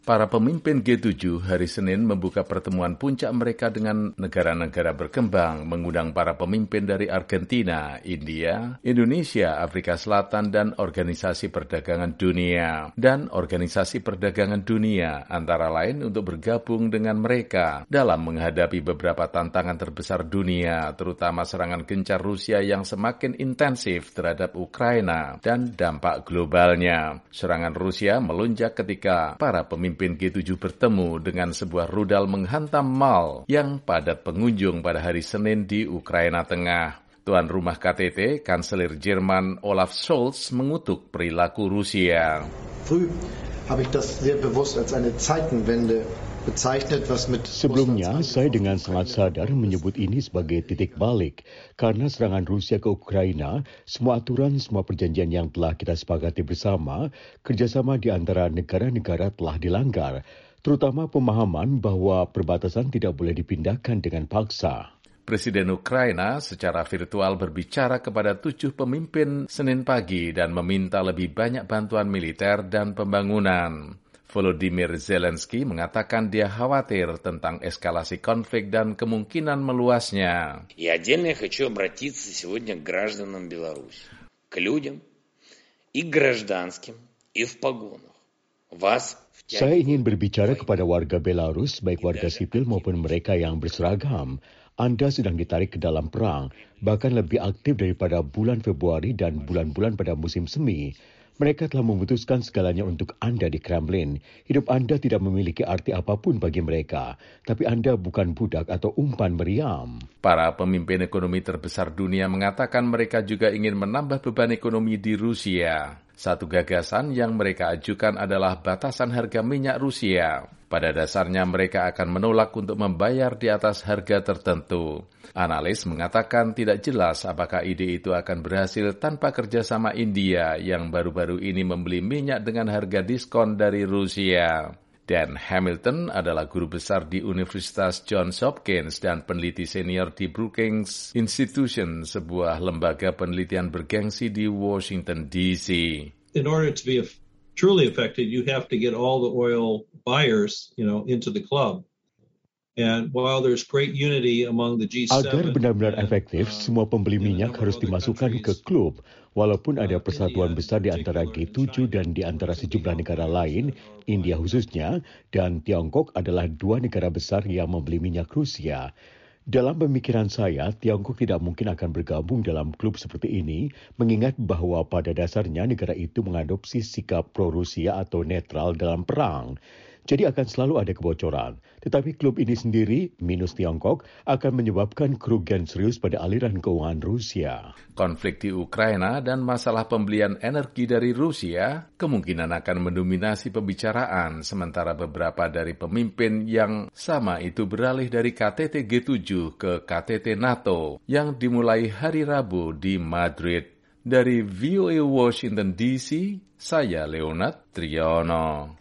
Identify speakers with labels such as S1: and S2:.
S1: Para pemimpin G7 hari Senin membuka pertemuan puncak mereka dengan negara-negara berkembang, mengundang para pemimpin dari Argentina, India, Indonesia, Afrika Selatan, dan Organisasi Perdagangan Dunia. Dan Organisasi Perdagangan Dunia antara lain untuk bergabung dengan mereka dalam menghadapi beberapa tantangan terbesar dunia, terutama serangan gencar Rusia yang semakin intensif terhadap Ukraina dan dampak globalnya. Serangan Rusia melonjak ketika para pemimpin G7 bertemu dengan sebuah rudal menghantam mal yang padat pengunjung pada hari Senin di Ukraina Tengah. Tuan rumah KTT, Kanselir Jerman Olaf Scholz mengutuk perilaku Rusia.
S2: Früh habe ich das sehr bewusst als eine Zeitenwende bezeichnet, was mit
S3: Sebelumnya, saya dengan sangat sadar menyebut ini sebagai titik balik. Karena serangan Rusia ke Ukraina, semua aturan, semua perjanjian yang telah kita sepakati bersama, kerjasama di antara negara-negara telah dilanggar, terutama pemahaman bahwa perbatasan tidak boleh dipindahkan dengan paksa.
S1: Presiden Ukraina secara virtual berbicara kepada 7 pemimpin Senin pagi dan meminta lebih banyak bantuan militer dan pembangunan. Volodymyr Zelensky mengatakan dia khawatir tentang eskalasi konflik dan kemungkinan meluasnya.
S4: Я отдельно хочу обратиться сегодня к гражданам Беларуси, к людям и гражданским, и в погонах.
S3: Saya ingin berbicara kepada warga Belarus, baik warga sipil maupun mereka yang berseragam. Anda sedang ditarik ke dalam perang, bahkan lebih aktif daripada bulan Februari dan bulan-bulan pada musim semi. Mereka telah memutuskan segalanya untuk Anda di Kremlin. Hidup Anda tidak memiliki arti apapun bagi mereka, tapi Anda bukan budak atau umpan meriam.
S1: Para pemimpin ekonomi terbesar dunia mengatakan mereka juga ingin menambah beban ekonomi di Rusia. Satu gagasan yang mereka ajukan adalah batasan harga minyak Rusia. Pada dasarnya mereka akan menolak untuk membayar di atas harga tertentu. Analis mengatakan tidak jelas apakah ide itu akan berhasil tanpa kerjasama India yang baru-baru ini membeli minyak dengan harga diskon dari Rusia. Dan Hamilton adalah guru besar di Universitas Johns Hopkins dan peneliti senior di Brookings Institution, sebuah lembaga penelitian bergengsi di Washington, D.C.
S5: In order to be truly effective, you have to get all the oil buyers, into the club. And while there's great unity among the G7,
S3: agar benar-benar efektif, semua pembeli minyak harus dimasukkan ke klub. Walaupun ada persatuan besar di antara G7 dan di antara sejumlah negara lain, India khususnya, dan Tiongkok adalah 2 negara besar yang membeli minyak Rusia. Dalam pemikiran saya, Tiongkok tidak mungkin akan bergabung dalam klub seperti ini, mengingat bahwa pada dasarnya negara itu mengadopsi sikap pro-Rusia atau netral dalam perang. Jadi akan selalu ada kebocoran. Tetapi klub ini sendiri, minus Tiongkok, akan menyebabkan kerugian serius pada aliran keuangan Rusia.
S1: Konflik di Ukraina dan masalah pembelian energi dari Rusia kemungkinan akan mendominasi pembicaraan, sementara beberapa dari pemimpin yang sama itu beralih dari KTT G7 ke KTT NATO yang dimulai hari Rabu di Madrid. Dari VOA Washington DC, saya Leonard Triono.